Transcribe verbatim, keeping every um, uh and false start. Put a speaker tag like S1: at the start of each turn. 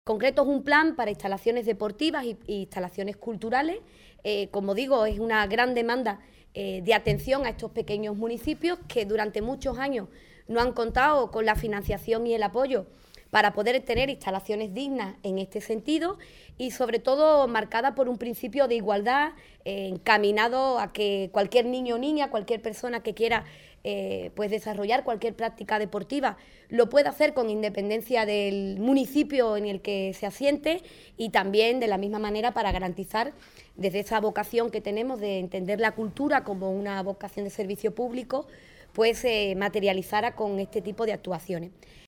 S1: concreto es un plan para instalaciones deportivas y, y instalaciones culturales. Eh, como digo, es una gran demanda eh, de atención a estos pequeños municipios que durante muchos años no han contado con la financiación y el apoyo para poder tener instalaciones dignas en este sentido y sobre todo marcada por un principio de igualdad eh, encaminado a que cualquier niño o niña, cualquier persona que quiera eh, pues desarrollar cualquier práctica deportiva lo pueda hacer con independencia del municipio en el que se asiente y también de la misma manera para garantizar desde esa vocación que tenemos de entender la cultura como una vocación de servicio público pues se eh, materializara con este tipo de actuaciones.